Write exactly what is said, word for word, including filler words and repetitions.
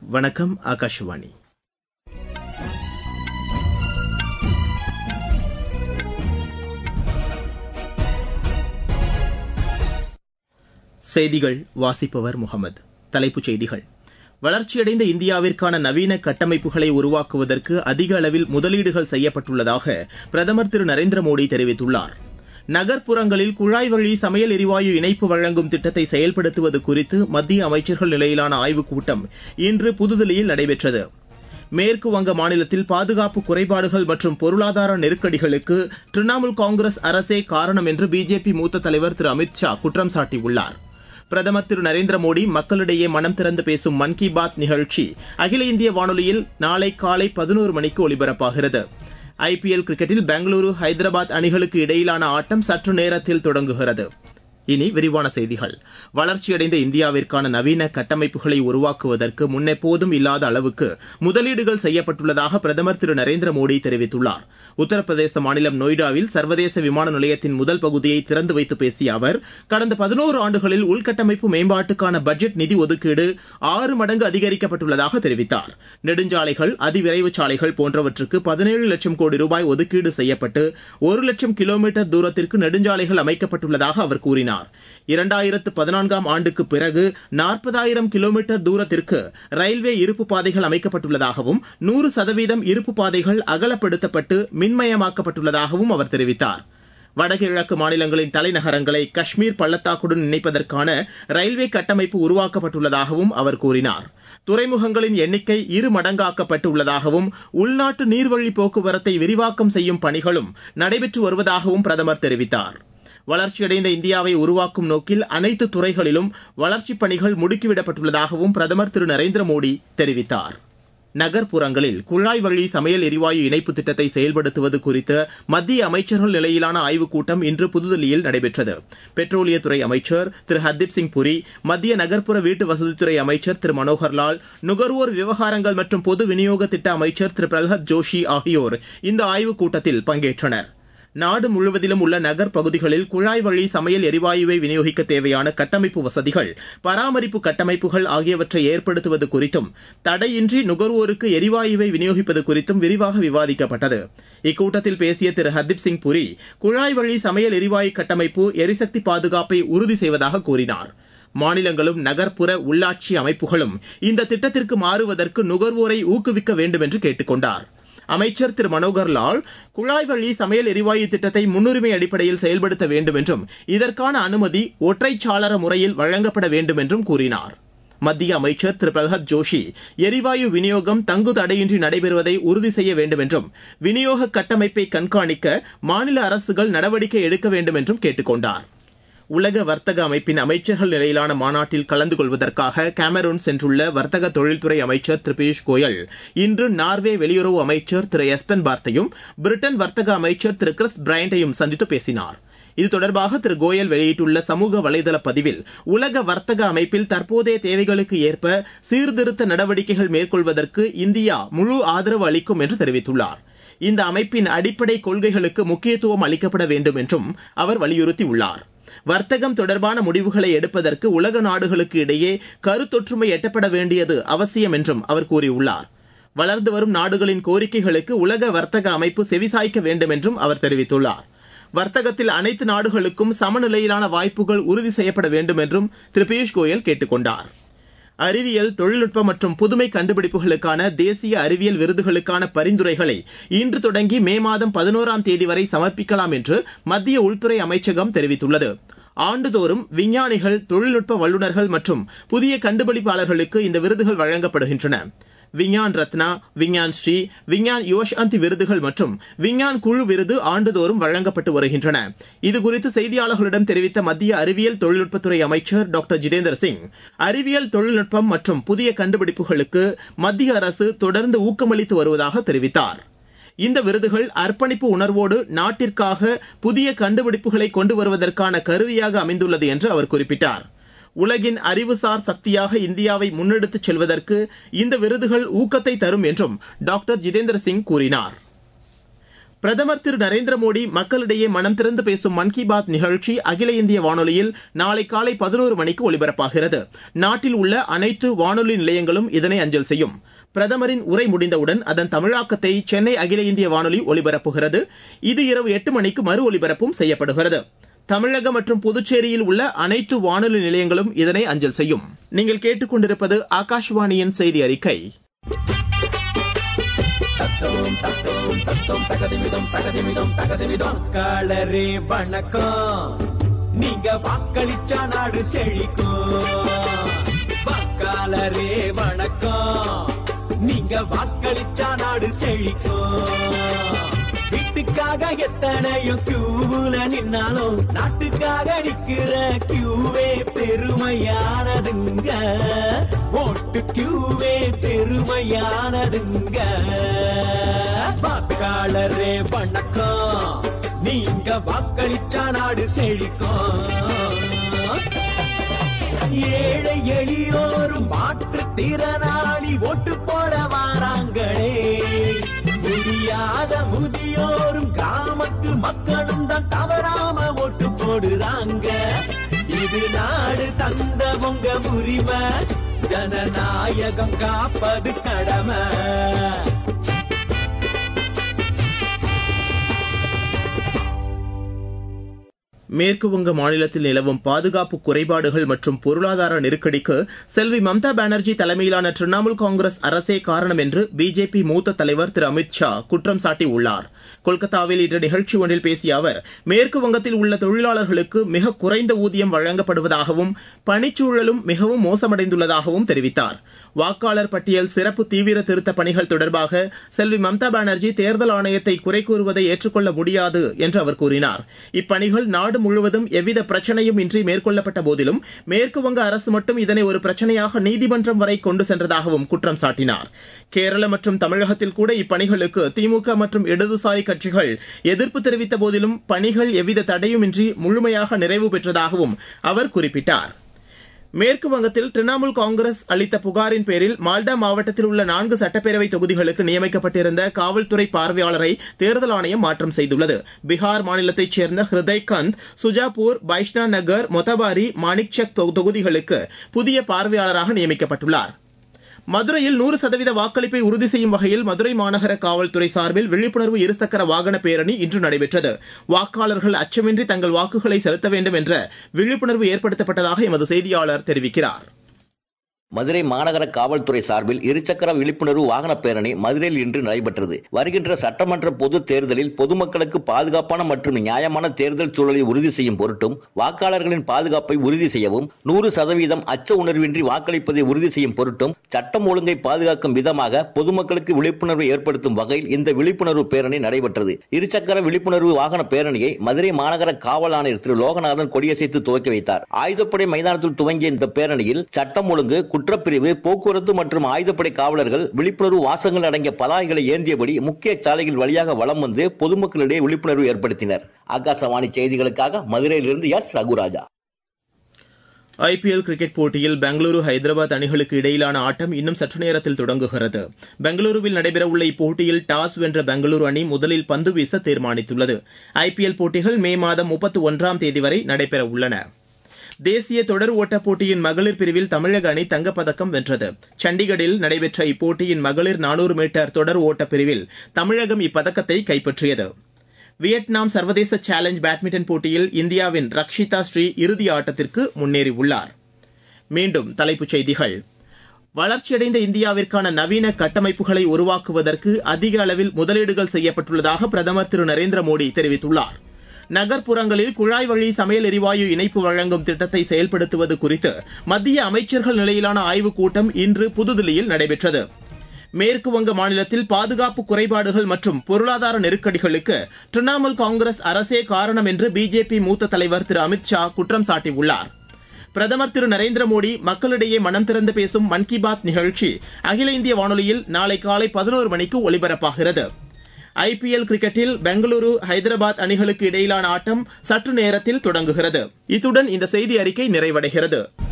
வணக்கம். ஆகாஷவாணி. செய்திகள் வாசிப்பவர் முகமது. தலைப்புச் செய்திகள். வளர்ச்சியடைந்த இந்தியாவிற்கான நவீன கட்டமைப்புகளை உருவாக்குவதற்கு அதிக அளவில் முதலீடுகள் செய்யப்பட்டுள்ளதாக பிரதமர் திரு நரேந்திர மோடி தெரிவித்துள்ளார். நகர்ப்புறங்களில் குழாய் வழி சமையல் எரிவாயு இணைப்பு வழங்கும் திட்டத்தை செயல்படுத்துவது குறித்து மத்திய அமைச்சர்கள் நிலையிலான ஆய்வுக் கூட்டம் இன்று புதுதில்லியில் நடைபெற்றது. மேற்கு வங்க மாநிலத்தில் பாதுகாப்பு குறைபாடுகள் மற்றும் பொருளாதார நெருக்கடிகளுக்கு திரிணாமுல் காங்கிரஸ் அரசே காரணம் என்று பிஜேபி மூத்த தலைவர் திரு அமித் ஷா குற்றம் சாட்டியுள்ளார். பிரதமர் திரு நரேந்திர மோடி மக்களிடையே மனம் திறந்து பேசும் மன் கி பாத் நிகழ்ச்சி அகில இந்திய வானொலியில் நாளை காலை பதினோரு மணிக்கு ஒலிபரப்பாகிறது. ஐ பி எல் கிரிக்கெட்டில் பெங்களூரு ஹைதராபாத் அணிகளுக்கு இடையிலான ஆட்டம் சற்று நேரத்தில் தொடங்குகிறது. இனி விரிவான செய்திகள். வளர்ச்சியடைந்த இந்தியாவிற்கான நவீன கட்டமைப்புகளை உருவாக்குவதற்கு முன்னெப்போதும் இல்லாத அளவுக்கு முதலீடுகள் செய்யப்பட்டுள்ளதாக பிரதமர் திரு நரேந்திர மோடி தெரிவித்துள்ளார். உத்தரப்பிரதேச மாநிலம் நொய்டாவில் சர்வதேச விமான நிலையத்தின் முதல் பகுதியை திறந்து வைத்து பேசிய அவர், கடந்த பதினோரு ஆண்டுகளில் உள்கட்டமைப்பு மேம்பாட்டுக்கான பட்ஜெட் நிதி ஒதுக்கீடு ஆறு மடங்கு அதிகரிக்கப்பட்டுள்ளதாக தெரிவித்தார். நெடுஞ்சாலைகள், அதிவிரைவு சாலைகள் போன்றவற்றுக்கு பதினேழு லட்சம் கோடி ரூபாய் ஒதுக்கீடு செய்யப்பட்டு ஒரு லட்சம் கிலோமீட்டர் தூரத்திற்கு நெடுஞ்சாலைகள் அமைக்கப்பட்டுள்ளதாக அவர் கூறினார். இரண்டாயிரத்து பதினான்காம் ஆண்டுக்கு பிறகு நாற்பதாயிரம் கிலோமீட்டர் தூரத்திற்கு ரயில்வே இருப்பு பாதைகள் அமைக்கப்பட்டுள்ளதாகவும் நூறு சதவீதம் இருப்பு பாதைகள் அகலப்படுத்தப்பட்டு மின்மயமாக்கப்பட்டுள்ளதாகவும் அவர் தெரிவித்தார். வடகிழக்கு மாநிலங்களின் தலைநகரங்களை காஷ்மீர் பள்ளத்தாக்குடன் இணைப்பதற்கான ரயில்வே கட்டமைப்பு உருவாக்கப்பட்டுள்ளதாகவும் அவர் கூறினார். துறைமுகங்களின் எண்ணிக்கை இரு மடங்காக்கப்பட்டுள்ளதாகவும் உள்நாட்டு நீர்வழி போக்குவரத்தை விரிவாக்கம் செய்யும் பணிகளும் நடைபெற்று வருவதாகவும் பிரதமர் தெரிவித்தார். வளர்ச்சியடைந்த இந்தியாவை உருவாக்கும் நோக்கில் அனைத்து துறைகளிலும் வளர்ச்சிப் பணிகள் முடுக்கிவிடப்பட்டுள்ளதாகவும் பிரதமர் திரு நரேந்திர மோடி தெரிவித்தார். நகர்ப்புறங்களில் குழாய் வழி சமையல் எரிவாயு இணைப்பு திட்டத்தை செயல்படுத்துவது குறித்த மத்திய அமைச்சர்கள் நிலையிலான ஆய்வுக் கூட்டம் இன்று புதுதில்லியில் நடைபெற்றது. பெட்ரோலியத்துறை அமைச்சர் திரு ஹர்தீப் சிங் புரி, மத்திய நகர்ப்புற வீட்டு வசதித்துறை அமைச்சர் திரு மனோகர்லால், நுகர்வோர் விவகாரங்கள் மற்றும் பொது விநியோக திட்ட அமைச்சர் திரு பிரல்ஹத் ஜோஷி ஆகியோர் இந்த ஆய்வுக் கூட்டத்தில் பங்கேற்றனர். நாடு முழுவதிலும் உள்ள நகர் பகுதிகளில் குழாய் வழி சமையல் எரிவாயுவை விநியோகிக்க தேவையான கட்டமைப்பு வசதிகள், பராமரிப்பு கட்டமைப்புகள் ஆகியவற்றை ஏற்படுத்துவது குறித்தும் தடையின்றி நுகர்வோருக்கு எரிவாயுவை விநியோகிப்பது குறித்தும் விரிவாக விவாதிக்கப்பட்டது. இக்கூட்டத்தில் பேசிய திரு ஹர்தீப் சிங் புரி, குழாய் வழி சமையல் எரிவாயு கட்டமைப்பு எரிசக்தி பாதுகாப்பை உறுதி செய்வதாக கூறினார். மாநிலங்களும் நகர்ப்புற உள்ளாட்சி அமைப்புகளும் இந்த திட்டத்திற்கு மாறுவதற்கு நுகர்வோரை ஊக்குவிக்க வேண்டும் என்று கேட்டுக் கொண்டார். அமைச்சர் திரு மனோகர்லால், குழாய் வழி சமையல் எரிவாயு திட்டத்தை முன்னுரிமை அடிப்படையில் செயல்படுத்த வேண்டும் என்றும் இதற்கான அனுமதி ஒற்றைச்சாளர முறையில் வழங்கப்பட வேண்டும் என்றும் கூறினார். மத்திய அமைச்சர் திரு பிரல்ஹத் ஜோஷி, எரிவாயு விநியோகம் தங்கு தடையின்றி நடைபெறுவதை உறுதி செய்ய வேண்டும் என்றும் விநியோக கட்டமைப்பை கண்காணிக்க மாநில அரசுகள் நடவடிக்கை எடுக்க வேண்டும் என்றும் கேட்டுக் கொண்டார். உலக வர்த்தக அமைப்பின் அமைச்சர்கள் நிலையிலான மாநாட்டில் கலந்து கொள்வதற்காக கேமரூன் சென்றுள்ள வர்த்தக தொழில்துறை அமைச்சர் திரு பியூஷ் கோயல் இன்று நார்வே வெளியுறவு அமைச்சர் திரு எஸ்பென் பார்த்தையும் பிரிட்டன் வர்த்தக அமைச்சர் திரு கிறிஸ் பிரையண்டையும் சந்தித்து பேசினார். இது தொடர்பாக திரு கோயல் வெளியிட்டுள்ள சமூக வலைதள பதிவில், உலக வர்த்தக அமைப்பில் தற்போதைய தேவைகளுக்கு ஏற்ப சீர்திருத்த நடவடிக்கைகள் மேற்கொள்வதற்கு இந்தியா முழு ஆதரவு அளிக்கும் என்று தெரிவித்துள்ளார். இந்த அமைப்பின் அடிப்படை கொள்கைகளுக்கு முக்கியத்துவம் அளிக்கப்பட வேண்டும் என்றும் அவர் வலியுறுத்தியுள்ளார். வர்த்தகம் தொடர்பான முடிவுகளை எடுப்பதற்கு உலக நாடுகளுக்கு இடையே கருத்தொற்றுமை எட்டப்பட வேண்டியது அவசியம் என்றும் அவர் கூறியுள்ளார். வளர்ந்து வரும் நாடுகளின் கோரிக்கைகளுக்கு உலக வர்த்தக அமைப்பு செவிசாய்க்க வேண்டும் என்றும் அவர் தெரிவித்துள்ளார். வர்த்தகத்தில் அனைத்து நாடுகளுக்கும் சமநிலையிலான வாய்ப்புகள் உறுதி செய்யப்பட வேண்டும் என்றும் திரு பியூஷ் கோயல் கேட்டுக் கொண்டார். அறிவியல், தொழில்நுட்பம் மற்றும் புதுமை கண்டுபிடிப்புகளுக்கான தேசிய அறிவியல் விருதுகளுக்கான பரிந்துரைகளை இன்று தொடங்கி மே மாதம் பதினோராம் தேதி வரை சமர்ப்பிக்கலாம் என்று மத்திய உள்துறை அமைச்சகம் தெரிவித்துள்ளது. ஆண்டுதோறும் விஞ்ஞானிகள், தொழில்நுட்ப வல்லுநர்கள் மற்றும் புதிய கண்டுபிடிப்பாளர்களுக்கு இந்த விருதுகள் வழங்கப்படுகின்றன. விஞ்ஞான் ரத்னா, விஞ்ஞான் ஸ்ரீ, விஞ்ஞான் யுவசாந்தி விருதுகள் மற்றும் விஞ்ஞான் குழு விருது ஆண்டுதோறும் வழங்கப்பட்டு வருகின்றன. இதுகுறித்து செய்தியாளர்களிடம் தெரிவித்த மத்திய அறிவியல் தொழில்நுட்பத்துறை அமைச்சர் டாக்டர் ஜிதேந்திர சிங், அறிவியல் தொழில்நுட்பம் மற்றும் புதிய கண்டுபிடிப்புகளுக்கு மத்திய அரசு தொடர்ந்து ஊக்கமளித்து வருவதாக தெரிவித்தார். இந்த விருதுகள் அர்ப்பணிப்பு உணர்வோடு நாட்டிற்காக புதிய கண்டுபிடிப்புகளை கொண்டு வருவதற்கான கருவியாக அமைந்துள்ளது என்று அவர் குறிப்பிட்டார். உலகின் அறிவுசார் சக்தியாக இந்தியாவை முன்னெடுத்துச் செல்வதற்கு இந்த விருதுகள் ஊக்கத்தை தரும் என்றும் டாக்டர் ஜிதேந்திர சிங் கூறினார். பிரதமர் திரு நரேந்திர மோடி மக்களிடையே மனம் திறந்து பேசும் மன் கி பாத் நிகழ்ச்சி அகில இந்திய வானொலியில் நாளை காலை பதினோரு மணிக்கு ஒலிபரப்பாகிறது. நாட்டில் உள்ள அனைத்து வானொலி நிலையங்களும் இதனை அஞ்சல் செய்யும். பிரதமரின் உரை முடிந்தவுடன் அதன் தமிழாக்கத்தை சென்னை அகில இந்திய வானொலி ஒலிபரப்புகிறது. இது இரவு எட்டு மணிக்கு மறு ஒலிபரப்பும் செய்யப்படுகிறது. தமிழகம் மற்றும் புதுச்சேரியில் உள்ள அனைத்து வானொலி நிலையங்களும் இதனை அஞ்சல் செய்யும். நீங்கள் கேட்டுக்கொண்டிருப்பது ஆகாஷ்வாணியின் செய்தி அறிக்கை. வாக்காளரே வணக்கம், நீங்க வாக்களிச்சா நாடு செழிக்கும். வாக்காளரே வணக்கம், நீங்க வாக்களிச்சா நாடு செழிக்கும். வீட்டுக்காக எத்தனையோ கியூல நின்னாலும் நாட்டுக்காக நிக்கிற கியூவே பெருமையானதுங்க. ஓட்டு கியூவே பெருமையானதுங்க. வாக்காளரே வணக்கம், நீங்க வாக்களிச்சா நாடு செழிக்கும். ஏழை எளியோரும் மாற்றுத்திறனாளி ஓட்டு போட வாராங்களே. முடியாத முதியோரும் கிராமத்து மக்களும் தான் தவறாம ஓட்டு போடுறாங்க. இது நாடு தந்த உங்க உரிமை, ஜனநாயகம் காப்பது கடமை. மேற்குவங்க மாநிலத்தில் நிலவும் பாதுகாப்பு குறைபாடுகள் மற்றும் பொருளாதார நெருக்கடிக்கு செல்வி மம்தா பானர்ஜி தலைமையிலான திரிணாமுல் காங்கிரஸ் அரசே காரணம் என்று பிஜேபி மூத்த தலைவர் திரு அமித் ஷா குற்றம் சாட்டியுள்ளார். கொல்கத்தாவில் இன்று நிகழ்ச்சி ஒன்றில் பேசிய அவர், மேற்குவங்கத்தில் உள்ள தொழிலாளர்களுக்கு மிக குறைந்த ஊதியம் வழங்கப்படுவதாகவும் பணிச்சூழலும் மிகவும் மோசமடைந்துள்ளதாகவும் தெரிவித்தார். வாக்காளர் பட்டியல் சிறப்பு தீவிர திருத்த பணிகள் தொடர்பாக செல்வி மம்தா பானர்ஜி தேர்தல் ஆணையத்தை குறை கூறுவதை ஏற்றுக்கொள்ள முடியாது என்று அவர் கூறினார். இப்பணிகள் நாடு முழுவதும் எவ்வித பிரச்சனையும் இன்றி மேற்கொள்ளப்பட்ட போதிலும் மேற்குவங்க அரசு மட்டும் இதனை ஒரு பிரச்சனையாக நீதிமன்றம் வரை கொண்டு சென்றதாகவும் குற்றம் சாட்டினார். கேரள மற்றும் தமிழகத்தில் கூட இப்பணிகளுக்கு திமுக மற்றும் இடதுசாரி கட்சிகள் எதிர்ப்பு தெரிவித்த போதிலும் பணிகள் எவ்வித தடையுமின்றி முழுமையாக நிறைவு பெற்றதாகவும் அவர் குறிப்பிட்டார். மேற்கு வங்கத்தில் திரிணாமுல் காங்கிரஸ் அளித்த புகாரின் பேரில் மால்டா மாவட்டத்தில் உள்ள நான்கு சட்டப்பேரவை தொகுதிகளுக்கு நியமிக்கப்பட்டிருந்த காவல்துறை பார்வையாளரை தேர்தல் ஆணையம் மாற்றம் செய்துள்ளது. பீகார் மாநிலத்தைச் சேர்ந்த ஹிருதய் கந்த் சுஜாப்பூர், பைஷ்னா நகர், மொத்தபாரி, மாணிக்சக் தொகுதிகளுக்கு புதிய பார்வையாளராக நியமிக்கப்பட்டுள்ளார். மதுரையில் நூறு சதவீத வாக்களிப்பை உறுதி செய்யும் வகையில் மதுரை மாநகர காவல்துறை சார்பில் விழிப்புணர்வு இருசக்கர வாகன பேரணி இன்று நடைபெற்றது. வாக்காளர்கள் அச்சமின்றி தங்கள் வாக்குகளை செலுத்த வேண்டும் என்ற விழிப்புணர்வு ஏற்படுத்தப்பட்டதாக எமது செய்தியாளர் தெரிவிக்கிறார். மதுரை மாநகர காவல்துறை சார்பில் இருசக்கர விழிப்புணர்வு வாகன பேரணி மதுரையில் இன்று நடைபெற்றது. வருகின்ற சட்டமன்ற பொது தேர்தலில் பொதுமக்களுக்கு பாதுகாப்பான மற்றும் நியாயமான தேர்தல் சூழலை உறுதி செய்யும் பொருட்டும், வாக்காளர்களின் பாதுகாப்பை உறுதி செய்யவும், நூறு சதவீதம் அச்ச உணர்வின்றி வாக்களிப்பதை உறுதி செய்யும் பொருட்டும், சட்டம் ஒழுங்கை பாதுகாக்கும் விதமாக பொதுமக்களுக்கு விழிப்புணர்வை ஏற்படுத்தும் வகையில் இந்த விழிப்புணர்வு பேரணி நடைபெற்றது. இருசக்கர விழிப்புணர்வு வாகன பேரணியை மதுரை மாநகர காவல் ஆணையர் திரு லோகநாதன் கொடியசைத்து துவக்கி வைத்தார். ஆயுதப்படை மைதானத்தில் துவங்கிய இந்த பேரணியில் சட்டம் ஒழுங்கு, குற்றப்பிரிவு, போக்குவரத்து மற்றும் ஆயுதப்படை காவலர்கள் விழிப்புணர்வு வாசகங்கள் அடங்கிய பதாகைகளை ஏந்தியபடி முக்கிய சாலைகள் வழியாக வலம் வந்து பொதுமக்களிடையே விழிப்புணர்வு ஏற்படுத்தினர். ஆகாசவாணி செய்திகளுக்காக மதுரையிலிருந்து எஸ் ரகுராஜா. ஐபிஎல் கிரிக்கெட் போட்டியில் பெங்களூரு, ஹைதராபாத் அணிகளுக்கு இடையிலான ஆட்டம் இன்னும் சற்று நேரத்தில் தொடங்குகிறது. பெங்களூருவில் நடைபெறவுள்ள இப்போட்டியில் டாஸ் வென்ற பெங்களூரு அணி முதலில் பந்து வீச தீர்மானித்துள்ளது. ஐபிஎல் போட்டிகள் மே மாதம் முப்பத்தி ஒன்றாம் தேதி வரை நடைபெறவுள்ளன. தேசிய தொடர் ஓட்டப் போட்டியின் மகளிர் பிரிவில் தமிழக அணி தங்கப்பதக்கம் வென்றது. சண்டிகரில் நடைபெற்ற இப்போட்டியின் மகளிர் நானூறு மீட்டர் தொடர் ஓட்டப் பிரிவில் தமிழகம் இப்பதக்கத்தை கைப்பற்றியது. வியட்நாம் சர்வதேச சேலஞ்ச் பேட்மிண்டன் போட்டியில் இந்தியாவின் ரக்ஷிதா ஸ்ரீ இறுதி ஆட்டத்திற்கு முன்னேறியுள்ளார். மீண்டும் தலைப்புச் செய்திகள். வளர்ச்சியடைந்த இந்தியாவிற்கான நவீன கட்டமைப்புகளை உருவாக்குவதற்கு அதிக அளவில் முதலீடுகள் செய்யப்பட்டுள்ளதாக பிரதமர் திரு நரேந்திர மோடி தெரிவித்துள்ளார். நகர்ப்புறங்களில் குழாய் வழி சமையல் எரிவாயு இணைப்பு வழங்கும் திட்டத்தை செயல்படுத்துவது குறித்து மத்திய அமைச்சர்கள் நிலையிலான ஆய்வுக் கூட்டம் இன்று புதுதில்லியில் நடைபெற்றது. மேற்குவங்க மாநிலத்தில் பாதுகாப்பு குறைபாடுகள் மற்றும் பொருளாதார நெருக்கடிகளுக்கு திரிணாமுல் காங்கிரஸ் அரசே காரணம் என்று பிஜேபி மூத்த தலைவர் திரு அமித் ஷா குற்றம் சாட்டியுள்ளார். பிரதமர் திரு நரேந்திர மோடி மக்களிடையே மனம் திறந்து பேசும் மன் கி பாத் நிகழ்ச்சி அகில இந்திய வானொலியில் நாளை காலை பதினோரு மணிக்கு ஒலிபரப்பாகிறது. ஐபிஎல் கிரிக்கெட்டில் பெங்களூரு, ஹைதராபாத் அணிகளுக்கு இடையிலான ஆட்டம் சற்று நேரத்தில் தொடங்குகிறது. இத்துடன் இந்த செய்தி அறிக்கை நிறைவடைகிறது.